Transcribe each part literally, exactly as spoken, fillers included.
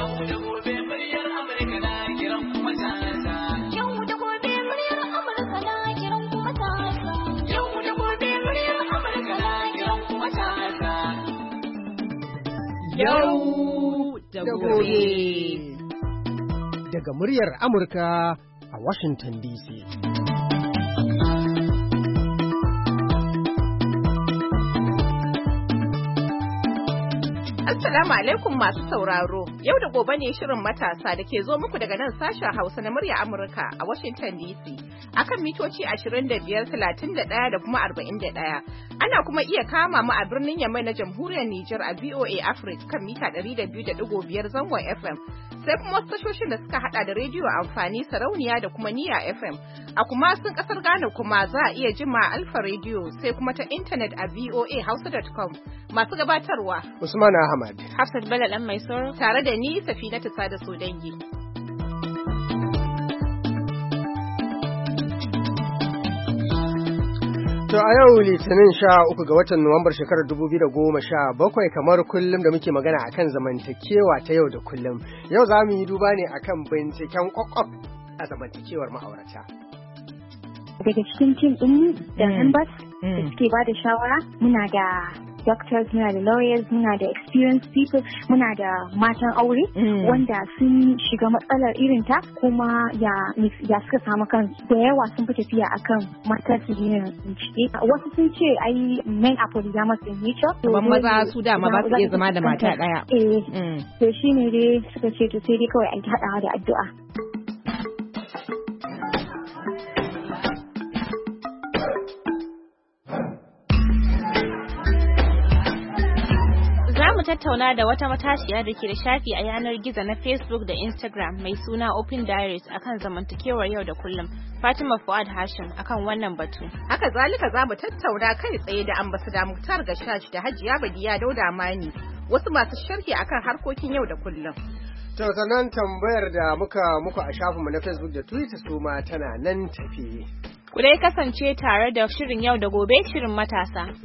Yau da gobe. Daga muryar Amurka a Washington D C. Assalamu alaikum masu sauraro. Yau da gobe ne shirin matasa da ke zo muku daga nan sashen Hausa na murya Amurka a Washington D C. Akan mitoci ashirin da biyar, talatin da ɗaya da kuma arba'in da ɗaya. Ana kuma iya kama mu a birnin Yamai na Jamhuriyar Nijar a V O A Africa kan mita ɗari da biyu da ɗigo biyar zangon F M. Sai kuma wasu tashoshin da suka hada da rediyo amfani sarauniya da kuma niya F M. A kuma sun kasar Ghana kuma za a iya jima Alfa Radio sai kuma ta intanet a v o a hausa dot com. Masu gabatarwa Usman Ahmad, Hafsat Bello dan mai sauro tare da ni Safinatu Sada Sodangi. To a yau Litinin sha uku ga watan Nuwambar shekarar dubu biyu da goma sha bakwai kamar kullum da muke magana akan zamantakewa ta yau da kullum. Yau za mu yi duba ne akan binciken kwakwaf a zamantakewar ma'aurata. Daga cikin tim ɗin da members da suke ba da shawara muna da doctors, muna da lawyers, muna da experienced people, muna da matan aure mm. wanda sun shiga matsalar irinta kuma ya, ya suka samu kansu da yawa sun fi tafiya akan matar su yin bincike. Wasu sun ce ai men are polygamous in nature. Ban maza su dama ba su iya zama da mata ɗaya. Eh, to shine dai suka ce to sai dai kawai a haɗawa da addu'a. tattauna da wata matashiya da ke da shafi a yanar gizo na Facebook da Instagram mai suna Open Diaries akan zamantakewar yau da kullum. Fatima Fuad Hashim akan wannan batu. Haka zalika za mu tattauna kai tsaye da ambassador Muktar Gashash da Hajiya Badiya Dauda Mani, wasu masu sharhi akan harkokin yau da kullum. To sannan tambayar da muka muku a shafinmu na Facebook da Twitter su ma tana nan tafi. Ku dai kasance tare da shirin yau da gobe, shirin matasa.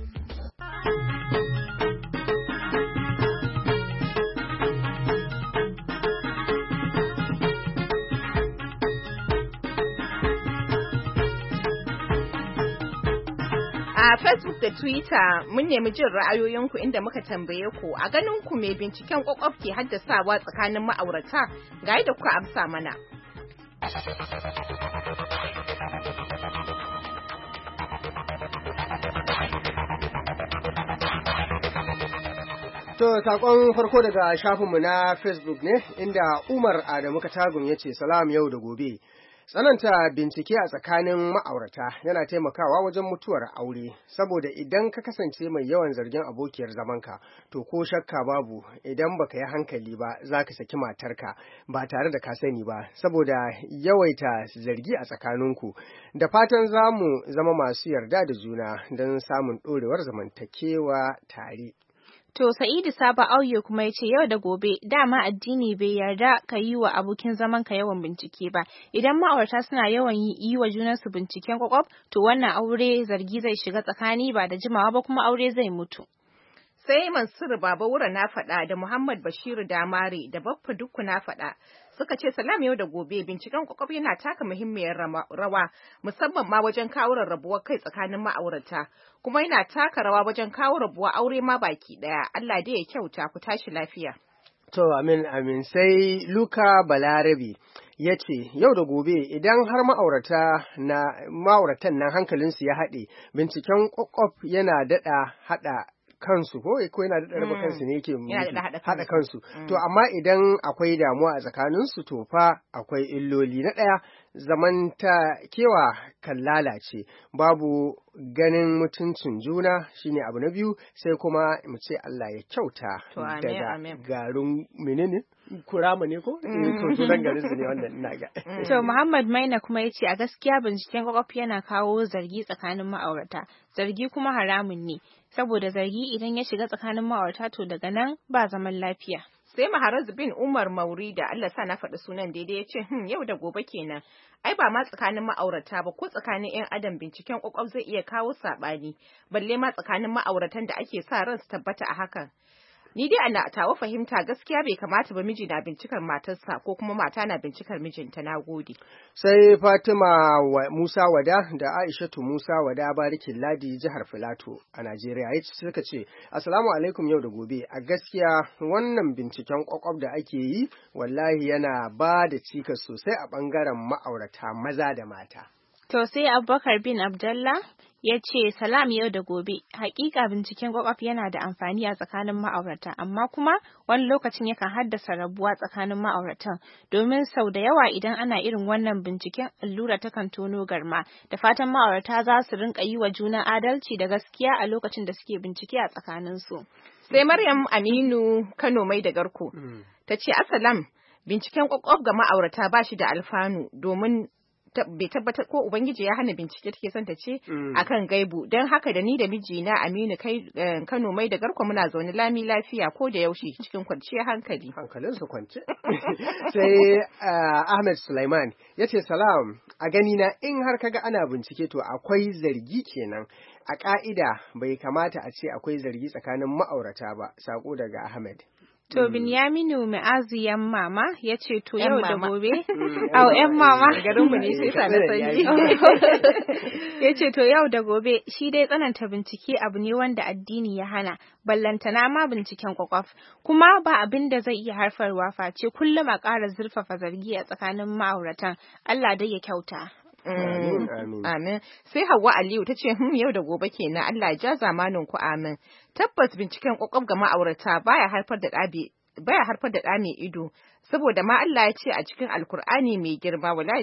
A Facebook da Twitter mun nemi jin ra'ayoyinku inda muka tambaye ku a ganin ku mai binciken kwakwaf ke haddasawa tsakanin ma'aurata ga yadda kuka amsa mana. To sakon farko daga shafinmu na Facebook ne inda Umar Adamu Katagum ya ce salam yau da gobe. Tsananta bincike a tsakanin ma'aurata yana taimakawa wajen mutuwar aure, saboda idan ka kasance mai yawan zargin abokiyar zamanka, to ko shakka babu idan baka yi hankali ba za ka saki matarka ba tare da ka sani ba, saboda yawaita zargi a tsakaninku. Da fatan za mu zama masu yarda da juna don samun ɗorewar zamantakewa tare. To Sa'idu Saba Auyo kuma ya ce yau da gobe dama addini bai yarda ka yi wa abokin zaman ka yawan bincike ba. Idan ma'aurata suna yawan yi wa junansu binciken kwakwaf, to wannan aure zargi zai shiga tsakani ba da jimawa ba kuma aure zai mutu. Sai Mansur Baba Wura na faɗa da Muhammad Bashiru Damare da Baffa Dukku na faɗa suka ce salam yau da gobe binciken kwakwaf yana taka muhimmiyar rawa musamman ma wajen kawo rarrabuwar kai tsakanin ma'aurata, kuma yana taka rawa wajen kawo rabuwa aure ma baki daya. Allah dai ya kyauta, ku tashi lafiya. To amin amin. Sai Luka Balarabi ya ce yau da gobe idan har ma'aurata na ma'auratan nan hankalinsu ya haɗe, binciken kwakwaf yana daɗa haɗa kansu ko ko yana da raba kansu ne yake haɗa kansu. To amma idan akwai damuwa a tsakaninsu to fa akwai illoli. Na ɗaya, zamantakewa kan lalace, babu ganin mutuncin juna shine abu na biyu, sai kuma mu ce Allah ya kyauta daga garin menene kurama ne ko to sunan garin su ne wannan ina ga. To Muhammad Maina kuma yace a gaskiya binciken kwakwaf yana kawo zargi tsakanin ma'aurata, zargi kuma haramun ne, saboda zargi idan ya shiga tsakanin ma'aurata to daga nan ba zaman lafiya. Sai Maharaz bin Umar Mauri da Allah sa na faɗi sunan daidai ya ce hmm, yau da gobe kenan. Ai ba ma tsakanin ma'aurata ba, ko tsakanin 'yan adam binciken kwakwaf zai iya kawo saɓani, balle ma tsakanin ma'auratan da ake sa ran su tabbata a hakan. Ni dai ana tawa fahimta gaskiya bai kamata ba miji na bincikar matarsa ko kuma mata na bincikar mijinta. Na gode. Sai Fatima wa Musa Wada da Aishatu Musa Wada Barikin Ladi jihar Filato a Najeriya ya suka ce Assalamu alaikum yau da gobe, a gaskiya wannan binciken kwakwab da ake yi wallahi yana ba da cikas sosai a bangaren ma'aurata maza da mata. To sai Abubakar bin Abdullah ya ce salam yau da gobe, hakika binciken kwakwaf yana da amfani a tsakanin ma'aurata, amma kuma wani lokacin yakan haddasa rabuwa tsakanin ma'auratan, domin sau da yawa idan ana irin wannan binciken allura takan tono garma. Da fatan ma'aurata za su rinka yi wa juna adalci da gaskiya a lokacin da suke bincike a tsakaninsu. Sai Maryam Aminu Kano mai da garko ta ce asalam, binciken kwakwaf ga ma'aurata ba shi da alfanu, domin bai tabbatar ko ubangiji ya hana bincike take son ta ce akan gaibu. Don haka da ni da mijina Aminu kai Kano mai da garko muna zaune lami lafiya ko da yaushe cikin kwanciyar hankali. Hankalin su kwance. Sai Ahmed Sulaiman ya ce salam, a gani na in har kaga ana bincike to akwai zargi kenan. A ka'ida bai kamata a ce akwai zargi tsakanin ma'aurata ba. Sako daga Ahmed. To Binyaminu Ma'aziyan mama ya ce to yau da gobe, au ‘yan mama, garinmu ne sai sa na sanyi. Ya ce to yau da gobe, shi dai tsananta bincike abu ne wanda addini ya hana, ballantana ma binciken kwakwaf, kuma ba abin da zai iya haifarwa face kullum a ƙara zurfafa zargi a tsakanin ma'auratan, Allah dai ya kyauta. Amin, amin. Amin. Sai Hauwa Aliyu ta ce, "Hmm, yau da gobe kenan, Allah ya ja zamanin ku amin." Tabbas binciken kwakwaf ga ma'aurata baya haifar da ɗabi baya harfar da ɗa mai ido, saboda ma Allah ya ce a cikin Alkur'ani mai girma, wala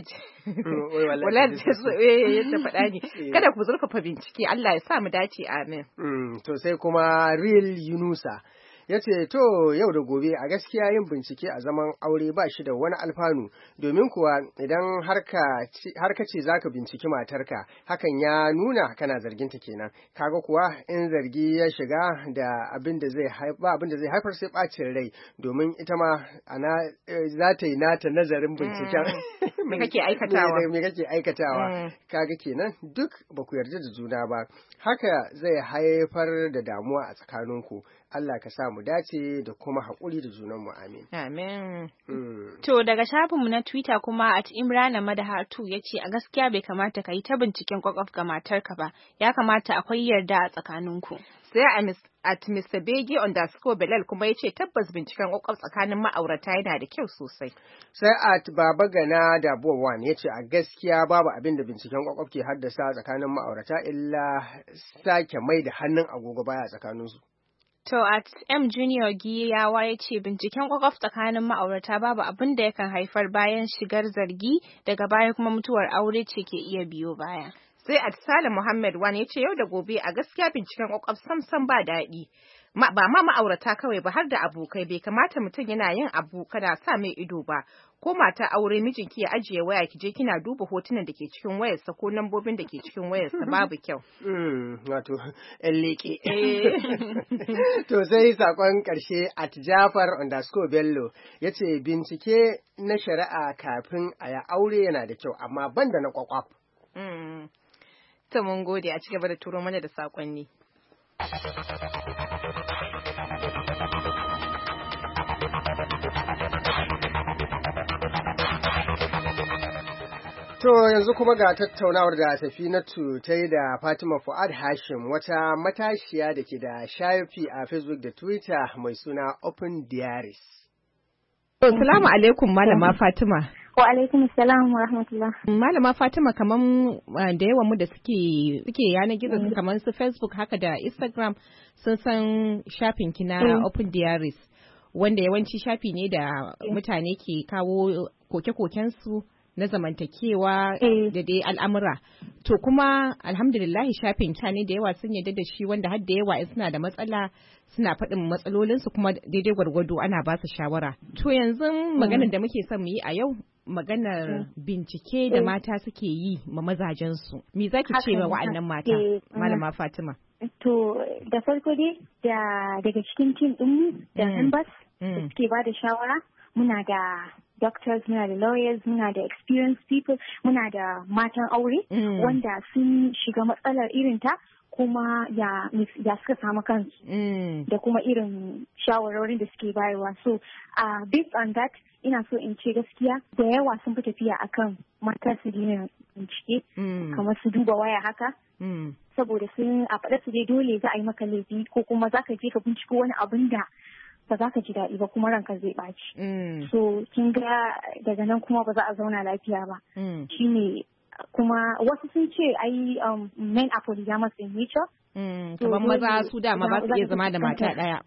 wala ya ta faɗa ne, kada ku zurfafa bincike, Allah ya sa mu dace amin. To sai kuma Real Yunusa ya ce to yau da gobe a gaskiya yin bincike a zaman aure ba shi da wani alfanu, domin kuwa idan har ka ce za ka binciki matarka hakan ya nuna kana zarginta kenan, kaga kuwa in zargi ya shiga da abin da zai haifar abin da zai haifar sai bacin rai, domin ita ma ana za ta yi nata nazarin binciken me kake aikatawa me kake aikatawa kaga kenan duk ba ku yarda da juna ba, haka zai haifar da damuwa a tsakaninku. Allah ka sa mu dace da kuma haƙuri da junanmu, amin. Amin. Mm. To daga shafinmu na Twitter kuma at Imrana Madahatu ya ce a gaskiya bai kamata ka yi ta binciken kwakwaf ga matarka ba, ya kamata akwai yarda a tsakaninku. Sai at Mister Begi underscore Belal kuma ya ce tabbas binciken kwakwaf tsakanin ma'aurata yana da kyau sosai. Sai at Baba Gana da Bowan ya ce a gaskiya babu abin da binciken kwakwaf ke haddasa tsakanin ma'aurata illa sake mai da hannun agogo baya tsakaninsu. To at M Junior Giyawa ya ce binciken kwakwaf tsakanin ma'aurata babu abin da yakan haifar bayan shigar zargi, daga baya kuma mutuwar aure ce ke iya biyo baya. Sai at Salim Muhammad wani ya ce yau da gobe a gaskiya binciken kwakwaf sam sam ba daɗi. Ma, ba ma ma'aurata kawai ba har da abokai, bai kamata mutum yana yin abu kana sa mai ido ba, ko mata aure mijinki ya ajiye waya ki je kina duba hotunan da ke cikin wayarsa ko lambobin da ke cikin wayarsa, babu kyau. Wato ƴan leƙe. To sai sakon ƙarshe at Jafar underscore Bello ya ce bincike na shari'a kafin a ya aure yana da kyau, amma banda na kwakwaf. To mun gode, a ci gaba da turo mana da sakonni. To yanzu kuma ga tattaunawar da Safinatu ta yi da Fatima Fuad Hashim, wata matashiya da ke da shafi a Facebook da Twitter mai suna Open Diaries. Assalamu alaikum Malama Fatima. Wa alaikum salam wa rahmatullah. Malama Fatima, kaman da yawan mu da suke suke yanar gizo mm. kaman su Facebook haka da Instagram sun san shafin ki na mm. Open Diaries, wanda yawanci shafi ne da mm. mutane ke kawo koke-koken su na zamantakewa mm. da dai al'amura. To kuma alhamdulillah shafin mutane da yawa sun yarda da shi, wanda har da yawa suna da matsala suna faɗin matsalolinsu kuma daidai gwargwado ana ba su shawara. To yanzu mm. maganar da muke son mu yi a yau maganar mm. bincike da mm. mata suke yi ma mazajensu. Me za ki ce wa wa'annan mata, Malama Fatima? To da farko dai da daga cikin team ɗinmu da members da suke ba da shawara, muna da doctors, muna da lawyers, muna da experienced people, muna da matan aure wanda sun shiga matsalar irinta kuma ya ya suka samu kansu da kuma irin shawarorin da suke bayarwa. So uh, based on that ina so in ce gaskiya da yawa sun fi tafiya akan mata su daina bincike kamar su duba waya haka saboda sun a faɗa su dai dole za a yi maka laifi ko kuma za ka je ka binciko wani abin da ba za ka ji daɗi ba kuma ranka zai ɓaci. So kin ga daga nan kuma ba za a zauna lafiya ba. Shine kuma wasu sun ce ai um, men are polygamous in nature. Kamar maza su dama ba su iya zama da mata ɗaya.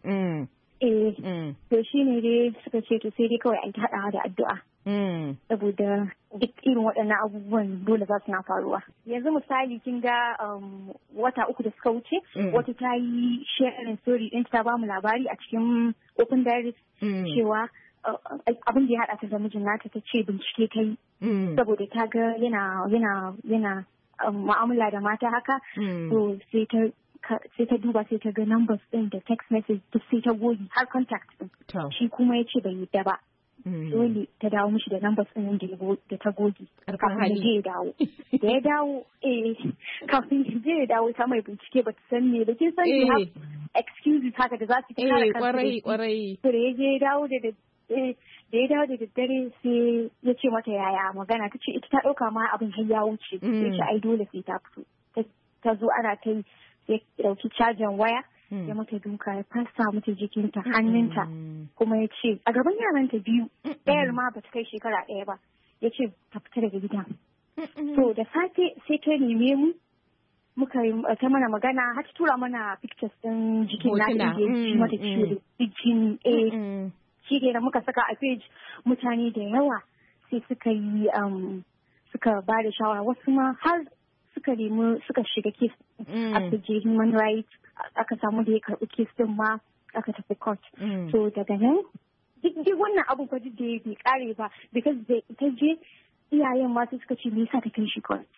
Eh, to shi ne dai suka ce to sai dai kawai an haɗawa da addu'a. Saboda duk irin waɗannan abubuwan dole za su na faruwa. Yanzu misali kin ga wata uku da suka wuce wata ta yi sharing story ɗin ta bamu labari a cikin open diary cewa abin da ya haɗa ta da mijin nata ta ce bincike ta yi. Saboda ta ga yana yana yana mu'amala da mata haka. To sai ta sai ta duba sai ta ga numbers din da text message duk sai ta goge har contact din. Shi kuma ya ce bai yadda ba. Dole ta dawo mishi da numbers din da ta goge. Kafin ya je ya dawo. Da ya dawo eh kafin ya je ya dawo ta mai bincike ba ta san me da kin san you have excuses haka da za su ta kare kansu. Kwarai kwarai. To da ya je ya dawo da da ya dawo da daddare sai ya ce mata yaya magana ta ce ita ta ɗauka ma abin har ya wuce. Ya ce ai dole sai ta fito. Ta zo ana ta yi ya dauki cajin waya ya mata duka ya fasa mata jikinta hannunta kuma ya ce a gaban yaranta biyu ɗayar ma ba ta kai shekara ɗaya ba ya ce ta fita daga gidan. To da safe sai ta neme mu muka yi ta mana magana har ta tura mana pictures ɗin jikin na da ya mata ciwo da jikin a shi da muka saka a page mutane da yawa sai suka yi suka ba da shawara wasu ma har suka nemi suka shiga kes aka je human rights aka samu da ya karɓi kes din ma aka tafi court. So daga nan duk wannan abu ba duk da ya bai kare ba because da ita je iyayen ma suka ce me yasa ta kai shi court.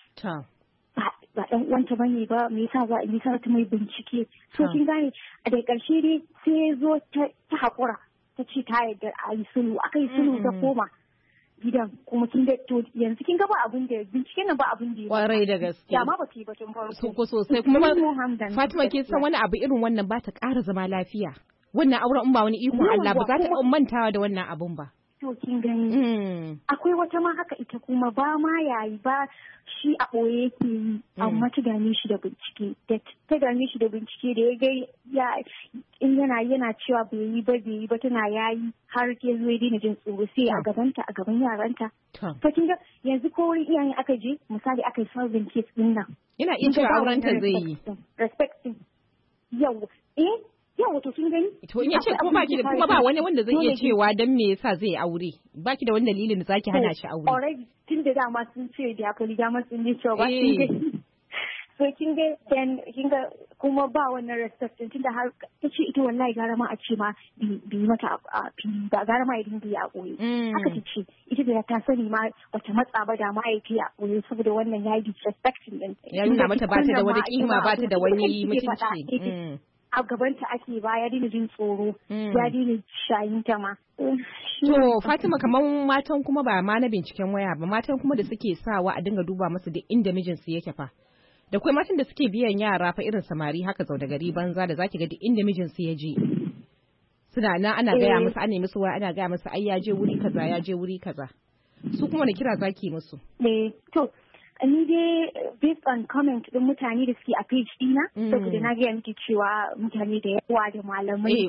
Ba dan uwanta bane ba me yasa za me yasa ta mai bincike. So kin gane a da ƙarshe dai sai ya zo ta haƙura ta ce ta yarda a yi sulhu aka yi sulhu ta koma. Gidan kuma kin da to yanzu kin ga ba abin da binciken nan ba abin da kwarai da gaske ya ma ba ta yi batun farko so ko sosai kuma Fatima kin san wani abu irin wannan ba ta ƙara zama lafiya wannan auren in ba wani ikon Allah ba za ta mantawa da wannan abun ba. To kin gani akwai wata ma haka ita kuma ba ma yayi ba shi a ɓoye yake yi amma ta gane shi da bincike da ta gane shi da bincike da ya ga ya in yana yana cewa bai yi ba bai yi ba tana yayi har ke zo ya daina jin tsoro sai a gabanta a gaban yaranta. To kin ga yanzu ko wurin iyayen aka je misali aka yi solving case din nan. Ina iya cewa auren ta zai yi. Respecting. Yau eh yau to kin gani. To in yace kuma baki da kuma ba wani wanda zai iya cewa dan me yasa zai aure baki da wani dalilin da zaki hana shi aure. Already tun da dama sun ce da polygamous din ne cewa kin gani. So kin ga then kin ga kuma ba wannan respect tun da har ta ce ita wallahi gara ma a ce ma bi mata a fili ba gara ma idan bi a koyi. Haka ta ce ita da ta sani ma wata matsa ba da ma ya fi a koyi saboda wannan ya yi disrespecting din. Ya nuna mata ba ta da wani kima ba ta da wani mutunci. A gabanta ake ba ya dina jin tsoro ya dina shayin ta ma. To Fatima kamar matan kuma ba ma na binciken waya ba matan kuma da suke sawa a dinga duba masu duk inda mijinsu yake fa. Da kuma matan da suke biyan yara fa irin samari haka zau da gari banza da zaki ga duk inda mijinsu ya je. Suna nan ana gaya musu ana musu waya ana gaya musu ai ya je wuri kaza ya je wuri kaza. Su kuma wani kira zaki musu. Eh to ni dai based on comment din mutane da suke a page dina saboda na gaya miki cewa mutane da yawa da malamai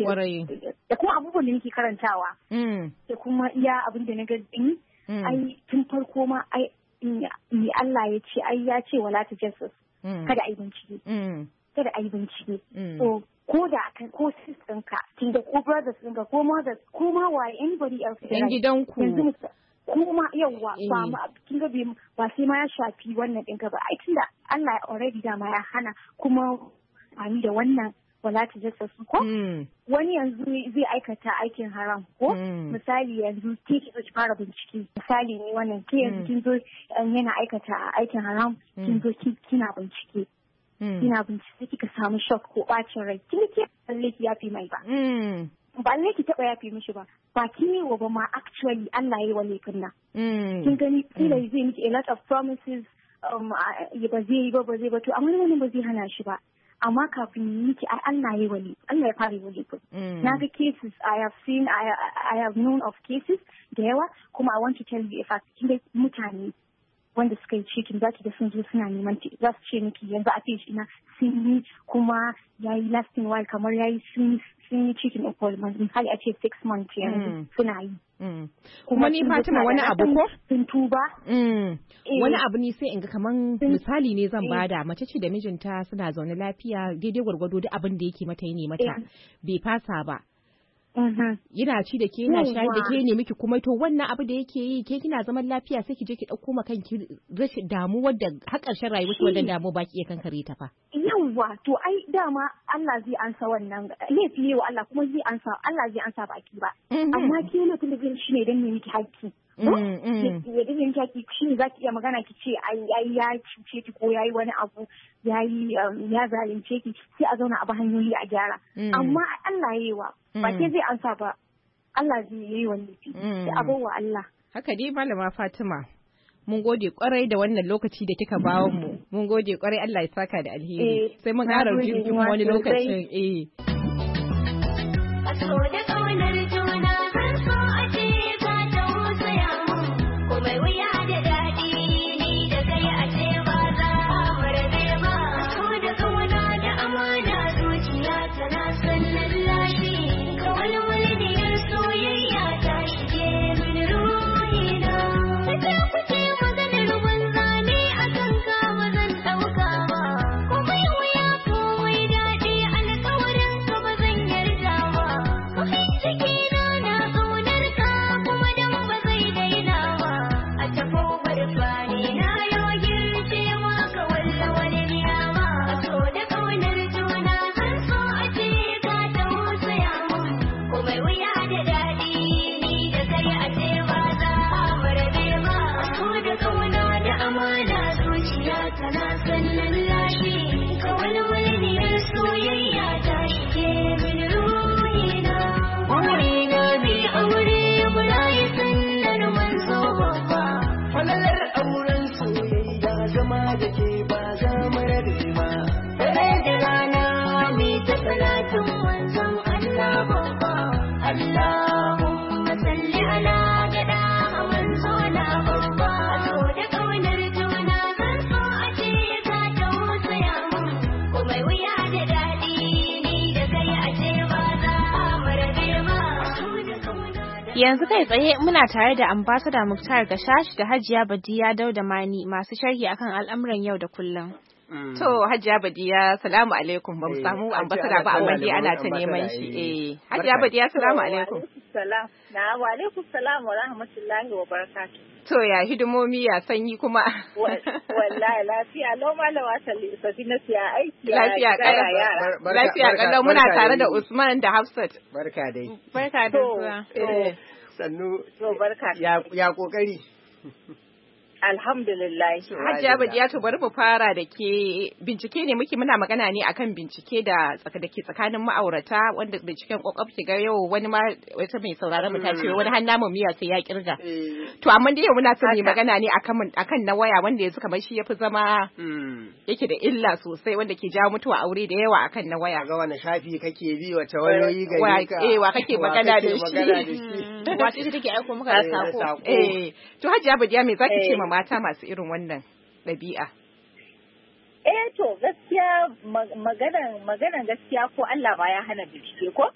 da kuma abubuwan da nake karantawa da kuma iya abin da na ga din ai tun farko ma ai ni Allah ya ce ai ya ce wala ta jesus kada ai bincike kada ai bincike so ko da kan ko sister ka kin da ko brothers ɗinka ko mothers ko ma waye anybody else yan gidanku kuma yauwa ba ma kin ga ba sai ma ya shafi wannan ɗinka ba ai tunda Allah already dama ya hana kuma ani da wannan wala ta jasa su ko wani yanzu zai aikata aikin haram ko misali yanzu ke ki ki fara bincike misali ne wannan ke yanzu kin zo yana aikata aikin haram kin zo kina bincike kina bincike kika samu shock ko bacin rai kin ke Allah ya fi mai ba ba Allah ki taba yafe mishi ba ba kin yi wa ba ma actually Allah ya yi wa laifin nan kin gani kila zai miki a lot of promises um ba zai yi ba ba zai ba to amma wannan ba zai hana shi ba amma kafin yi ki ai Allah ya wali Allah ya fara wali ku na ga cases I have seen I, I have known of cases da yawa kuma I want to tell you if I kin mutane wanda suka yi cikin zaki da sun zo suna neman ki za su ce miki yanzu a page ina sun yi kuma yayi lasting while kamar yayi sun sun yi cikin employment misali a ce six months yanzu suna yi kuma ni Fatima wani abu ko sun tuba wani abu ne sai in ga kaman misali ne zan bada mace ce da mijinta suna zaune lafiya daidai gwargwado duk abin da yake mata yi ne mata bai fasa ba yana ci da ke yana shayar da ke ne miki kuma to wannan abu da yake yi ke kina zaman lafiya sai ki je ki dauko ma kanki rashin damuwar da har ƙarshen rayuwar ki wannan damuwa baki iya kankare ta fa yawwa to ai dama Allah zai ansa wannan laifi wa Allah kuma zai ansa Allah zai ansa baki ba amma ke laifin da zai shi ne dan ne miki haƙƙi ya dinga jaki shi ne zaki iya magana ki ce ai ai ya cuce ki ko yayi wani abu yayi ya zalunce ki sai a zauna a ba hanyoyi a gyara amma Allah yayi wa ba ke zai ansa ba Allah zai yi wani da abuwa Allah haka dai malama Fatima mun gode kwarai da wannan lokaci da kika bawo mu mun gode kwarai Allah ya saka da alheri sai mun ƙara jin kuma wani lokacin eh a so da kaunar juna zan so a ce ka tausaya mun komai wuya da daɗi ni da kai a ce ba za mu rabe ba so da kauna da amana zuciya tana son lallashi kawai wani ne soyayya ta shige min ruhina ta kuce maganar banza ne akan kama zan ɗauka ba komai wuya komai daɗi alƙawarin ka ba zan yarda ba kai ciki na na ƙaunar ka kuma dan ba zai daina ba a tafo barfani na yau girce maka walla wani niya ba a so da ƙaunar juna zan so a ce ka tausaya mun komai wuya da daɗi ni da kai a ce ba za mu rabe ba a so da ƙauna da amana zuciya tana son lallashi kawai wani ne soyayya ta shige min ruhina burina mai aure muna yi sallar manzo babba falalar auren soyayya zama da ke ba za mu rabe ba dare da rana mai ta salatin manzon Allah babba Allahumma salli ala gada manzo na babba so da kaunar juna zan so a ce ka tausaya mun komai wuya da daɗi ni da kai a ce ba za mu rabe ba so da kauna Yanzu kai tsaye muna tare da ambassador Muktar Gashash da Hajiya Badiya Dauda Mani masu sharhi akan al'amuran yau da kullum. To Hajiya Badiya salamu alaikum ba mu samu ambassador ba amma dai ana ta neman shi eh Hajiya Badiya salamu alaikum. Salam. Na wa alaikum salam wa rahmatullahi wa barakatuh. To ya hidimomi ya sanyi kuma. Wallahi lafiya lau malama Safina ya aiki. Lafiya kalau. Lafiya kalau muna tare da Usman da Hafsat. Barka dai. Barka da zuwa. Sannu. To barka. Ya kokari. Alhamdulillah. Hajiya Badiya to bari mu fara da ke bincike ne muke muna magana ne akan bincike da tsaka da ke tsakanin ma'aurata wanda binciken kokof ki ga yau wani ma wata mai sauraron mu ta ce wani har namu miya sai ya kirga. To amma dai yau muna son mu magana ne akan akan na waya wanda yanzu kamar shi yafi zama yake da illa sosai wanda ke jawo mutuwa aure da yawa akan na waya. Ga wani shafi kake bi wata wayoyi gari ka. Eh wa kake magana da shi. Wace ita take aiko maka da sako. Eh to Hajiya Badiya me zaki ce ma mata masu irin wannan ɗabi'a? Eh to gaskiya maganan maganan gaskiya ko Allah ba ya hana bincike ko?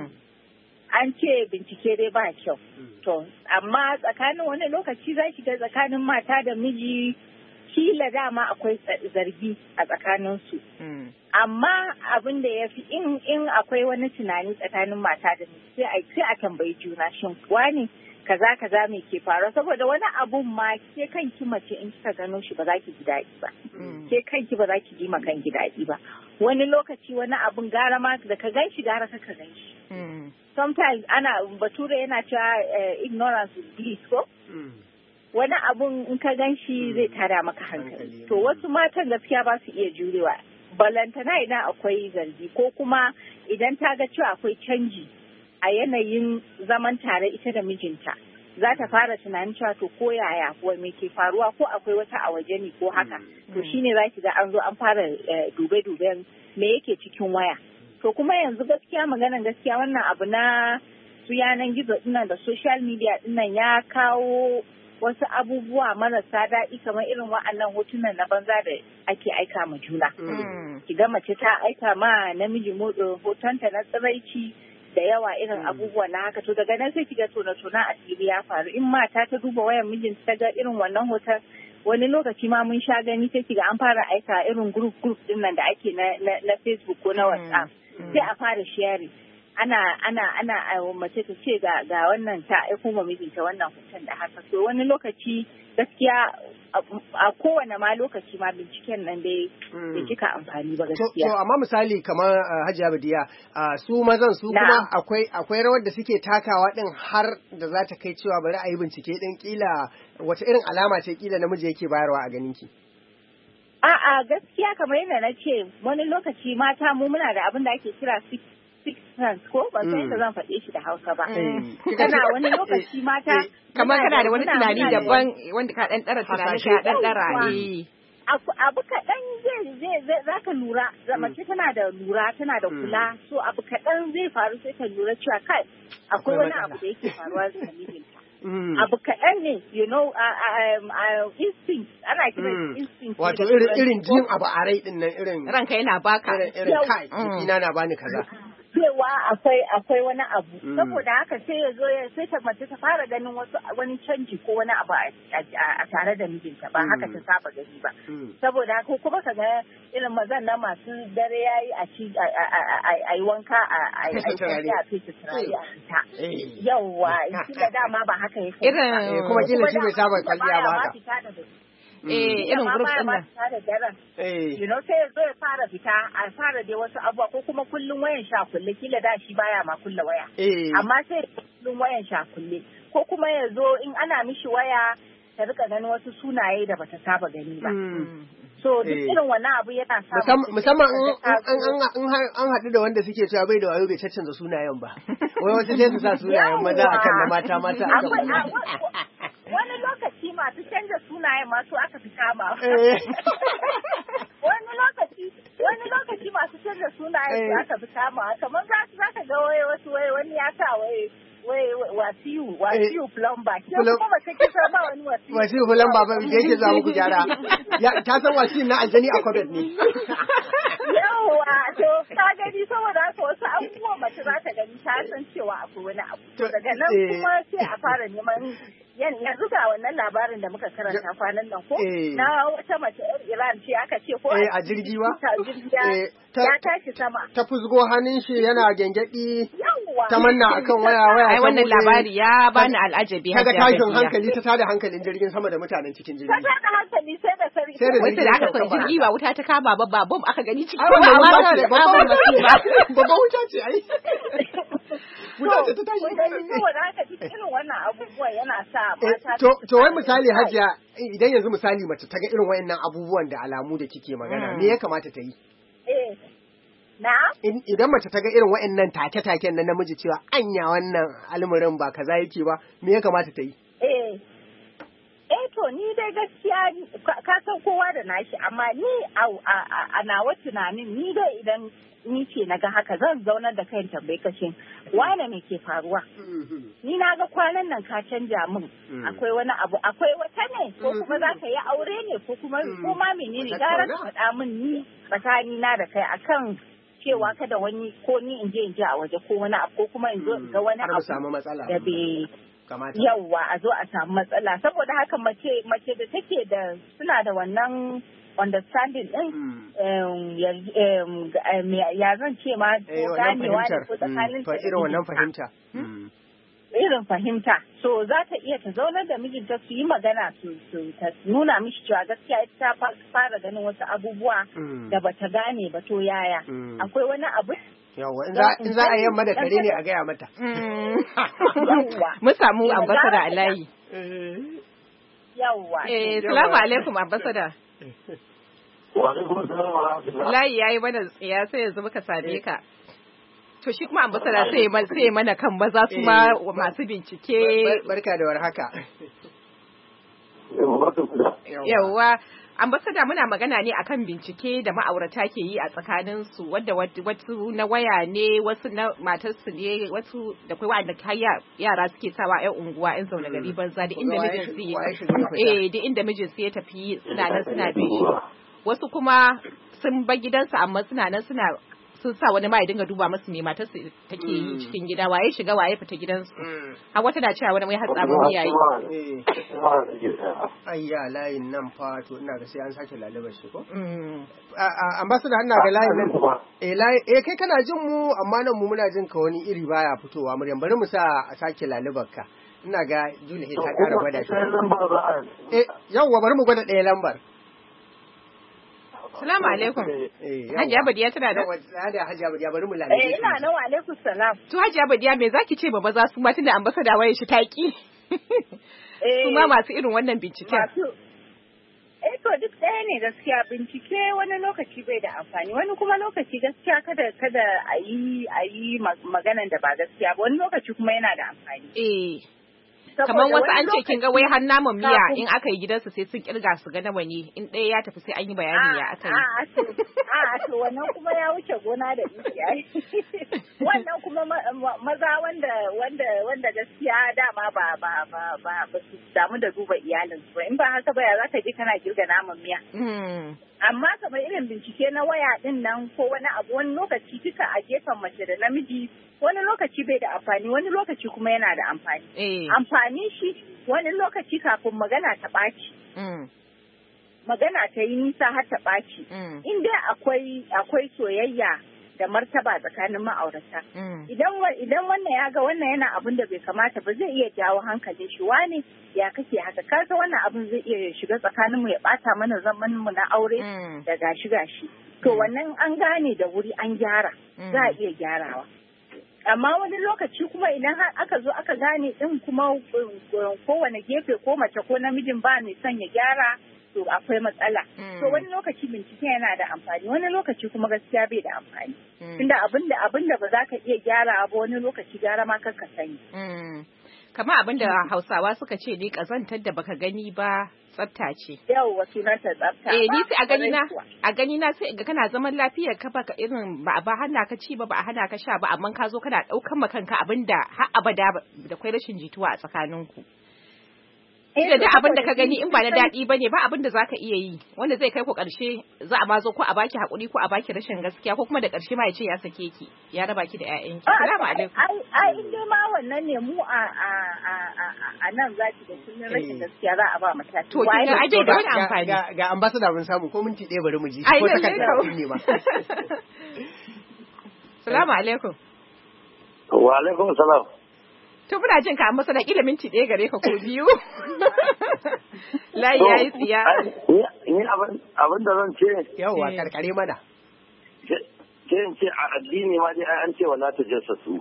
An ce bincike dai ba kyau. To amma tsakanin wani lokaci za ki ga tsakanin mata da miji kila dama akwai zargi a tsakaninsu. Amma abin da ya fi in akwai wani tunani tsakanin mata da miji sai a tambayi juna shin wani kaza kaza me ke faruwa saboda wani abun ma ke kanki mace in kika gano shi ba za ki ji daɗi ba ke kanki ba za ki ji makan ki daɗi ba wani lokaci wani abun gara ma da ka gan shi gara ka ka gan shi sometimes ana bature yana cewa ignorance is bliss ko wani abun in ka gan shi zai tada maka hankali to wasu matan gaskiya ba su iya jurewa balantana idan akwai zargi ko kuma idan ta ga cewa akwai canji a yanayin zaman tare ita da mijinta za ta fara tunanin cewa to ko yaya ko me ke faruwa ko akwai wata a waje ne ko haka to shine za ki ga an zo an fara dube-duben me yake cikin waya to kuma yanzu gaskiya maganan gaskiya wannan abu na su yanan gizo dinnan da social media dinnan ya kawo wasu abubuwa marasa daɗi kamar irin wa'annan hotunan na banza da ake aika ma juna. Ki ga mace ta aika ma namiji hotonta na tsiraici da yawa irin abubuwa na haka to daga nan sai ki ga tona-tona asiri ya faru in mata ta duba wayan mijinta ta ga irin wannan hoton wani lokaci ma mun sha gani sai ki ga an fara aika irin group group din nan da ake na na Facebook ko na WhatsApp sai a fara sharing ana ana ana mace ta ce ga ga wannan ta aiko ma mijinta wannan hoton da haka so wani lokaci gaskiya a kowane ma lokaci ma binciken nan dai bai cika amfani ba gaskiya. To amma misali kamar Hajiya Badiya su mazan su kuma akwai akwai rawar da suke takawa din har da za ta kai cewa bari a yi bincike din kila wata irin alama ce kila namiji yake bayarwa a ganin ki. A'a gaskiya kamar yadda na ce wani lokaci mata mu muna da abin da ake kira six sense ko ba sai da zan faɗe shi da Hausa ba. Kana wani lokaci mata kamar kana da wani tunani daban wanda ka dan dara tunani ka dan dara eh abu kaɗan zai zai za ka lura mace tana da lura tana da kula so abu kaɗan zai faru sai ka lura cewa kai akwai wani abu da yake faruwa da mijinta. Abu kaɗan ne, you know, instinct, ana kiran instinct. Wato irin jin abu a rai ɗin nan irin. Ranka yana baka. Irin kai, jikina na bani kaza. Cewa akwai akwai wani abu. Saboda haka sai ya zo ya sai ta mace ta fara ganin wasu wani canji ko wani abu a tare da mijinta ba haka ta saba gani ba. Saboda haka kuma ka ga irin mazan na masu dare yayi a ci a yi wanka a yi a fesa turare a fita. Yawwa, kila dama ba haka yake. Irin kuma kila shi bai saba kwalliya ba haka. Eh irin group din nan. Eh you know sai zo ya fara fita a fara dai wasu abubuwa ko kuma kullun wayan sha kulle kila da shi baya ma kulle waya. Amma sai kullun wayan sha kulle ko kuma ya zo in ana mishi waya ta rika ganin wasu sunaye da bata saba gani ba. So duk irin wannan abu yana sa musamman an haɗu da wanda suke cewa bai da wayo bai caccanza sunayen ba. Wai wasu sai su sa sunayen maza akan na mata mata akan maza. Wani lokaci masu canza sunayen masu aka fi kama. Wani lokaci wani lokaci masu canza sunayen su aka fi kama. Kamar za su zaka ga waye wasu waye wani ya sa waye waye wasiyu wasiyu plumber. Kuma ba ta kisa ba wani wasiyu. Wasiyu plumber ba da yake za muku gyara. Ta san wasiyu na aljani a kwabet ne. Yawwa to ka gani saboda haka wasu abubuwan mace za ta gani ta san cewa akwai wani abu. To daga nan kuma sai a fara neman yanzu ga wannan labarin da muka karanta kwanan nan ko na wata mace yar Iran ce aka ce ko a jirgi ba ya tashi sama ta fusgo hannun shi yana gengedi ta manna akan waya waya ai wannan labari ya bani al'ajabi kaga tashin hankali ta tada hankalin jirgin sama da mutanen cikin jirgi ta tada hankali sai da sari wanda da aka san jirgi ba wuta ta kama ba ba bom aka gani cikin wannan da babban babban wuta ce ai wuta ce ta tashi saboda haka irin wannan abubuwan yana sa To wai misali Hajiya idan yanzu misali mace ta ga irin wayannan abubuwan da alamu da kike magana me ya kamata ta yi? Eh. Na? Idan mace ta ga irin wayannan take-taken na namiji cewa anya wannan al'amarin ba kaza yake ba me ya kamata ta yi? Eh. Eh to ni dai gaskiya ka san kowa da nashi amma ni a nawa tunanin ni dai idan ni ce na ga haka zan zaunar da kayan tambayi kashin wane me ke faruwa ni na ga kwanan nan ka canja min akwai wani abu akwai wata ne ko kuma za ka yi aure ne ko kuma ko ma menene gara ka faɗa min ni tsakani na da kai akan cewa kada wani ko ni in je in je a waje ko wani abu ko kuma in zo in ga wani abu da bai yawwa a zo a samu matsala saboda haka mace mace da take da suna da wannan understanding din ya zan ce ma ganewa da ko tsakanin ta irin wannan fahimta irin fahimta so za ta iya ta zaunar da mijinta su yi magana su ta nuna mishi cewa gaskiya ita ta fara ganin wasu abubuwa da bata gane ba to yaya akwai wani abu Yawwa in za a yamma da kare ne a gaya mata. Mun samu ambasada a layi. Yawwa. Eh, salamu alaikum ambasada. Layi yayi mana tsiya sai yanzu muka same ka. To shi kuma ambassador sai sai mana kan maza su ma masu bincike. Barka da warhaka. Yawwa. Ambassador muna magana ne akan bincike da ma'aurata ke yi a tsakaninsu wadda wasu na waya ne wasu na matarsu ne wasu da kai wanda yara suke sawa ƴan unguwa ƴan zaune gari banza da inda mijin su eh da inda mijin su ya tafi suna nan suna bi wasu kuma sun bar gidansu amma suna nan suna sun sa wani ma ya dinga duba masu me matarsu take yi cikin gida waye shiga waye fita gidansu har wata na cewa wani mai hatsa mun yayi ayya layin nan fa to ina ga sai an sake lalubar shi ko ambassador ina ga layin nan eh layi eh kai kana jin mu amma nan mu muna jin ka wani iri baya fitowa Maryam bari mu sa a sake lalubar ka ina ga Julie ta kara gwada shi eh yawwa bari mu gwada ɗaya lambar. Salamu alaikum. Hajiya Badiya tana da da Hajiya Badiya bari mu lalace. Eh ina nan wa alaikum salam. To Hajiya Badiya me zaki ce baba za su ma tunda ambassador waye shi taki? Eh su ma masu irin wannan binciken. Eh to duk ɗaya ne gaskiya bincike wani lokaci bai da amfani wani kuma lokaci gaskiya kada kada a yi a yi maganan da ba gaskiya ba wani lokaci kuma yana da amfani. Eh. Kamar wasu an ce kin ga wai har naman miya in aka yi gidansu sai sun kirga su ga nawa ne in ɗaya ya tafi sai an yi bayani ya aka yi. A to wannan kuma ya wuce gona da iri wannan kuma maza wanda wanda wanda gaskiya dama ba ba ba ba ba su damu da duba iyalinsu ba in ba haka ba ya za ka ji kana kirga naman miya. Amma kamar irin bincike na waya din nan ko wani abu wani lokaci duka a gefen mace da namiji wani lokaci bai da amfani wani lokaci kuma yana da amfani. Amfani shi wani lokaci kafin magana ta ɓaci. Magana ta yi nisa har ta ɓaci. In dai akwai akwai soyayya da martaba tsakanin ma'aurata. Idan idan wannan ya ga wannan yana abin da bai kamata ba zai iya jawo hankalin shi wani ya kake haka kasa wannan abin zai iya shiga tsakaninmu ya ɓata mana zaman mu na aure da gashi gashi. To wannan an gane da wuri an gyara za a iya gyarawa. Amma wani lokaci kuma idan aka zo aka gane din kuma kowane gefe ko mace ko namijin ba mai son ya gyara to akwai matsala. To wani lokaci bincike yana da amfani wani lokaci kuma gaskiya bai da amfani. Tunda abinda abinda ba za ka iya gyara ba wani lokaci gyara ma kanka sani. Kamar abinda Hausawa suka ce ne kazantar da baka gani ba tsafta ce. Yawwa sunanta tsafta. Eh ni sai a gani na a gani na sai ga kana zaman lafiyar ka baka irin ba ba hana ka ci ba ba a hana ka sha ba amma ka zo kana daukan ma kanka abinda har abada da kwai rashin jituwa a tsakaninku. Ina da abin da ka gani in ba na daɗi ba ne ba abin da za ka iya yi wanda zai kai ku ƙarshe za a ma zo ko a baki haƙuri ko a baki rashin gaskiya ko kuma da ƙarshe ma ya ce ya sake ki ya raba ki da ƴaƴanki. Assalamu alaikum. Ai in dai ma wannan ne mu a a a a nan za ki da sunan rashin gaskiya za a ba mu tafi. To kin ga ai da wani amfani. Ga ga ambassador mun samu ko minti ɗaya bari mu ji ko ta kan ne ba. Assalamu alaikum. Wa alaikum salam. To muna jin ka amma sana kila minti ɗaya gare ka ko biyu. Layi ya yi tsiya. Ni abin da zan ce. Yawwa karkare mana. Ke in ce a addini ma dai an ce wala ta jasa su.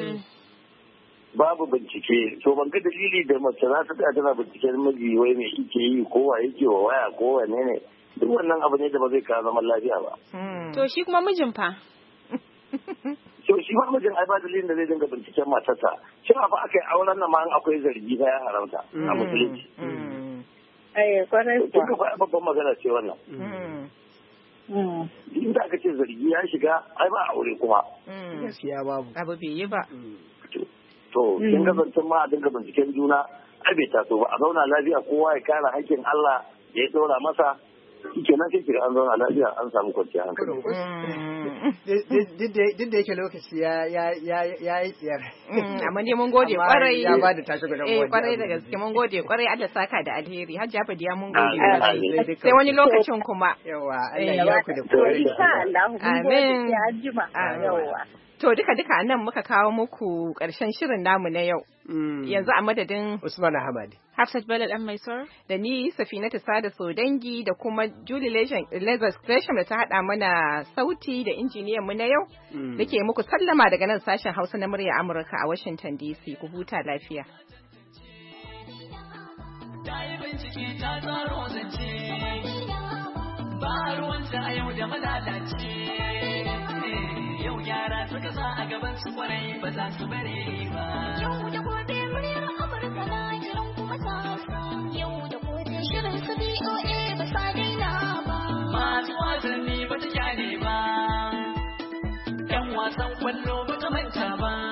Babu bincike. To ban ga dalili da mace za ta tsaya tana binciken miji wai me yake yi ko wa yake wa waya ko wane ne. Duk wannan abu ne da ba zai kawo zaman lafiya ba. To shi kuma mijin fa. To shi ma mijin ai ba dalilin da zai dinga binciken matarsa. Shin fa aka yi auren nan ma an akwai zargi fa ya haramta a musulunci. Eh kwarai kuwa. Kin ga babban magana ce wannan. In da aka ce zargi ya shiga ai ba aure kuma. Gaskiya babu. Abu bai yi ba. To kin ga zancen ma a dinga binciken juna ai bai taso ba a zauna lafiya kowa ya kare haƙƙin Allah da ya ɗora masa. Ike nan sai kira an zauna lafiya an samu kwanciyar hankali. Duk da yake lokaci ya yi tsiyar. Amma dai mun gode kwarai. Ya ba da tashi gudan Eh kwarai da gaske mun gode kwarai Allah saka da alheri. Hajji Abadiya mun gode. Sai wani lokacin kuma. Yawa Allah ya ku da kwarai. Insha Allah. Amin. Yawa. To duka duka nan muka kawo muku ƙarshen shirin namu na yau. Yanzu a madadin Usman Ahmad. Hafsat Bello dan mai sor. Da ni Safinatu Sada Sodangi da kuma Julie Lazarus Gresham da ta haɗa mana sauti da injiniyan mu na yau. Nake muku sallama daga nan sashen Hausa na murya Amurka a Washington D C. Ku huta lafiya. Ba ruwanta a yau da malalace. yau gyara suka sa a gaban su kwarai ba za su bare ba. Yau da gobe muryar Amurka na kiran kuma sasa. Yau da gobe shirin su B O A ba sa daina ba. Masu wasanni ba ta kyale ba, 'yan wasan kwallo ba ta manta ba.